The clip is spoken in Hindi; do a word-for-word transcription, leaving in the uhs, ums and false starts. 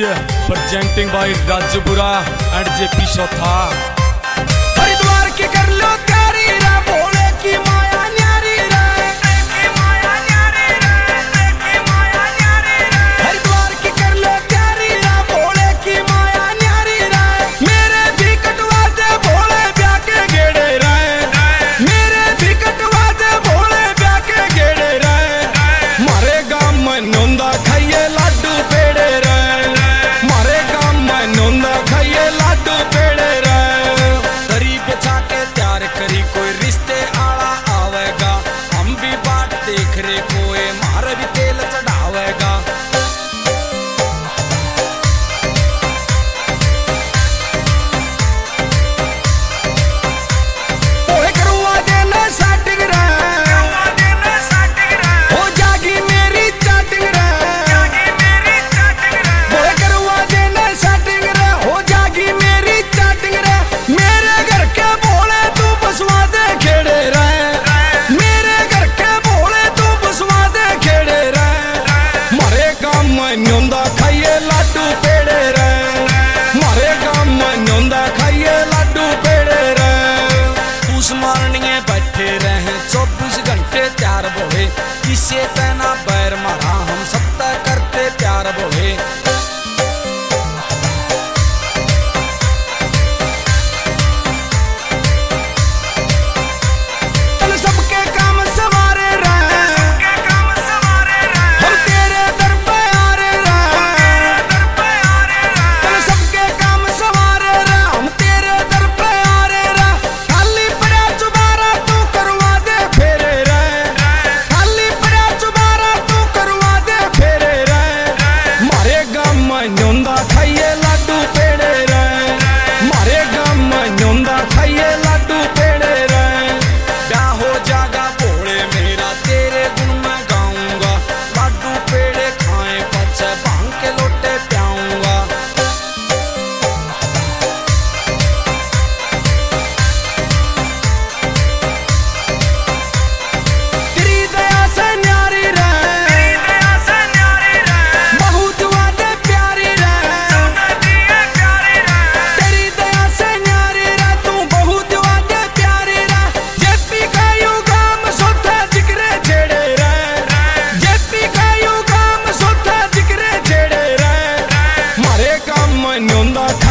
presenting by Rajpura and J P Shotha। Haridwar की कर लो प्यारी रे, भोले की माया न्यारी रे, की माया न्यारी रे, की माया न्यारी रे। हरिद्वार की कर लो प्यारी रे, भोले की माया न्यारी रे। मेरे भी कटवा दे भोले ब्याह के गेड़े रे, मेरे भी कटवा दे भोले ब्याह के गेड़े रे। मारे गांव में नोंदा खाइए लाडू पेड़े रे, मारे गांव में नोंदा खाइए लाडू पेड़े रे। दरी बिछा के तैयार करी कोई रिश्ते आला आवेगा, हम भी बाट देख रे कोई मार भी तेल चढ़ावेगा। ओए करुआ देना सेटिंग रे, करुआ देना सेटिंग रे, हो जागी मेरी चैटिंग रे, जागी मेरी चैटिंग रे। ओए करुआ देना सेटिंग रे, हो जागी मेरी चैटिंग रे। मेरे घर के भोले तू बसवा दे खेड़े रे, मेरे घर के भोले तू बसवा दे खेड़े रे। मारे गांव में न्योंदा खाइए लाडू पेड़े रे, मारे गांव में न्योंदा खाइए लाडू पेड़े रे। पूस मारनिए बैठे रहे चौबीस घंटे तैयार बोले, किसे तेना बैर मारा हम सब तय करते प्यार बोले। चल सबके काम सवारे रहे, सबके काम सवारे रहे, हम तेरे दर पे आ रहे रहे, दर पे आ रहे रहे। चल सबके काम सवारे रहे, हम तेरे दर पे आ रहे रहे। खाली पड़ा चुबारा तू करवा दे फेरे रे, खाली पड़ा चुबारा तू करवा दे फेरे रे। मारे गांव में न्योंदा खाइए लाडू पेड़े रे, मारे गांव में न्योंदा खाइए लाडू पेड़े रे। ब्याह हो जागा भोले मेरा तेरे गुण में गाऊंगा, लाडू पेड़े खाए पचे भांग के लोटे प्याऊंगा। तेरी दया से न्यारी रे, तेरी दया से न्यारी रे, बहुत वादे प्यारी रे, प्यारी रे। तेरी दया से न्यारी रे, तू बहुत वादे प्यारी रे। जेपी का युगाम सोथा जिक्रे छेड़े रे, जेपी का युगाम सोथा जिक्रे छेड़े रे। मारे काम में न्योंदा